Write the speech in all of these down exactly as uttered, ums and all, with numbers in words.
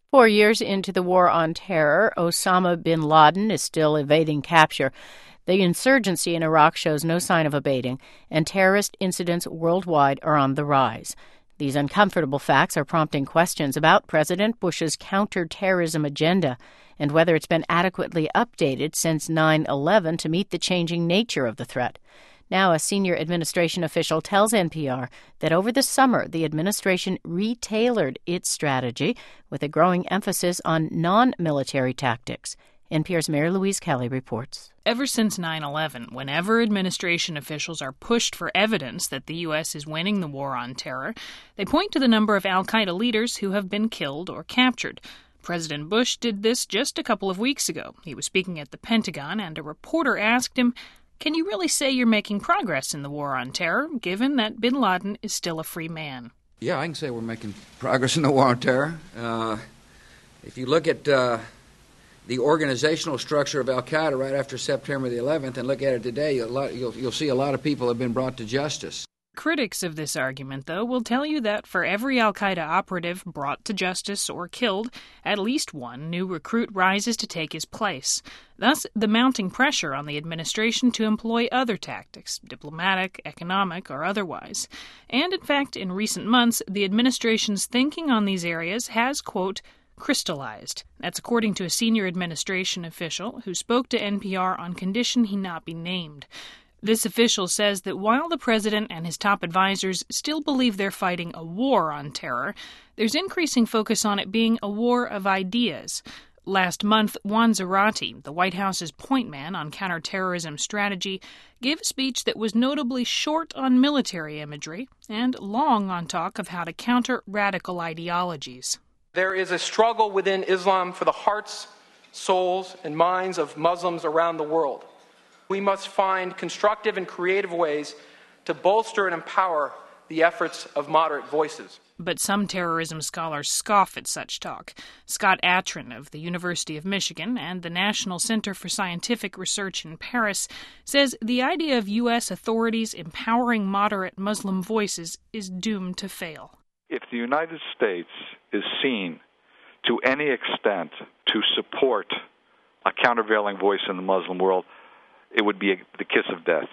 Four years into the war on terror, Osama bin Laden is still evading capture. The insurgency in Iraq shows no sign of abating, and terrorist incidents worldwide are on the rise. These uncomfortable facts are prompting questions about President Bush's counterterrorism agenda and whether it's been adequately updated since nine eleven to meet the changing nature of the threat. Now, a senior administration official tells N P R that over the summer, the administration retailored its strategy with a growing emphasis on non-military tactics. N P R's Mary Louise Kelly reports. Ever since nine eleven, whenever administration officials are pushed for evidence that the U S is winning the war on terror, they point to the number of al-Qaeda leaders who have been killed or captured. President Bush did this just a couple of weeks ago. He was speaking at the Pentagon, and a reporter asked him, "Can you really say you're making progress in the war on terror, given that bin Laden is still a free man?" Yeah, I can say we're making progress in the war on terror. Uh, if you look at uh, the organizational structure of al-Qaeda right after September the eleventh and look at it today, you'll, you'll, you'll see a lot of people have been brought to justice. Critics of this argument, though, will tell you that for every al-Qaeda operative brought to justice or killed, at least one new recruit rises to take his place. Thus, the mounting pressure on the administration to employ other tactics, diplomatic, economic, or otherwise. And, in fact, in recent months, the administration's thinking on these areas has, quote, crystallized. That's according to a senior administration official who spoke to N P R on condition he not be named. This official says that while the president and his top advisors still believe they're fighting a war on terror, there's increasing focus on it being a war of ideas. Last month, Juan Zarate, the White House's point man on counterterrorism strategy, gave a speech that was notably short on military imagery and long on talk of how to counter radical ideologies. There is a struggle within Islam for the hearts, souls, and minds of Muslims around the world. We must find constructive and creative ways to bolster and empower the efforts of moderate voices. But some terrorism scholars scoff at such talk. Scott Atran of the University of Michigan and the National Center for Scientific Research in Paris says the idea of U S authorities empowering moderate Muslim voices is doomed to fail. If the United States is seen to any extent to support a countervailing voice in the Muslim world, it would be a, the kiss of death.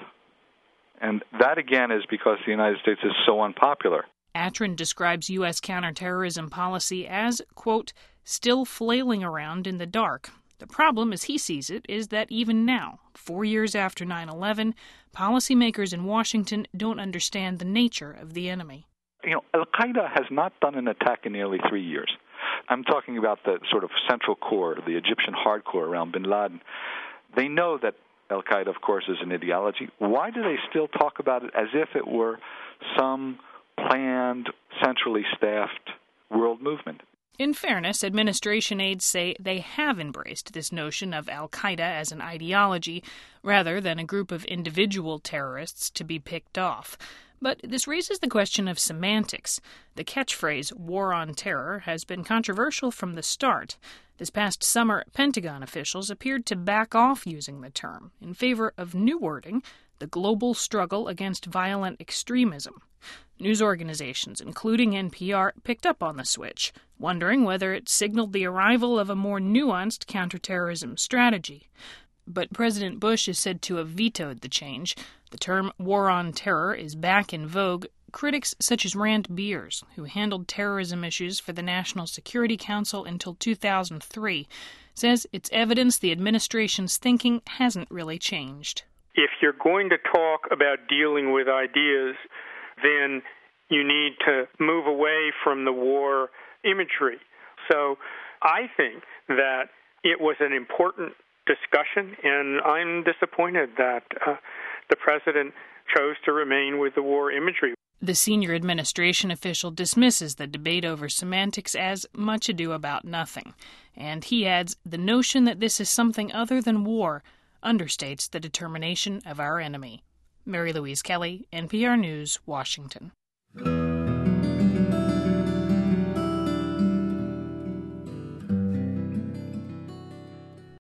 And that, again, is because the United States is so unpopular. Atran describes U S counterterrorism policy as, quote, still flailing around in the dark. The problem, as he sees it, is that even now, four years after nine eleven, policymakers in Washington don't understand the nature of the enemy. You know, al-Qaeda has not done an attack in nearly three years. I'm talking about the sort of central core, the Egyptian hardcore around bin Laden. They know that al-Qaeda, of course, is an ideology. Why do they still talk about it as if it were some planned, centrally staffed world movement? In fairness, administration aides say they have embraced this notion of al-Qaeda as an ideology rather than a group of individual terrorists to be picked off. But this raises the question of semantics. The catchphrase, war on terror, has been controversial from the start. This past summer, Pentagon officials appeared to back off using the term in favor of new wording, the global struggle against violent extremism. News organizations, including N P R, picked up on the switch, wondering whether it signaled the arrival of a more nuanced counterterrorism strategy. But President Bush is said to have vetoed the change. The term war on terror is back in vogue. Critics such as Rand Beers, who handled terrorism issues for the National Security Council until two thousand three, says it's evidence the administration's thinking hasn't really changed. If you're going to talk about dealing with ideas, then you need to move away from the war imagery. So I think that it was an important discussion, and I'm disappointed that uh, the president chose to remain with the war imagery. The senior administration official dismisses the debate over semantics as much ado about nothing, and he adds the notion that this is something other than war understates the determination of our enemy. Mary Louise Kelly, N P R News, Washington.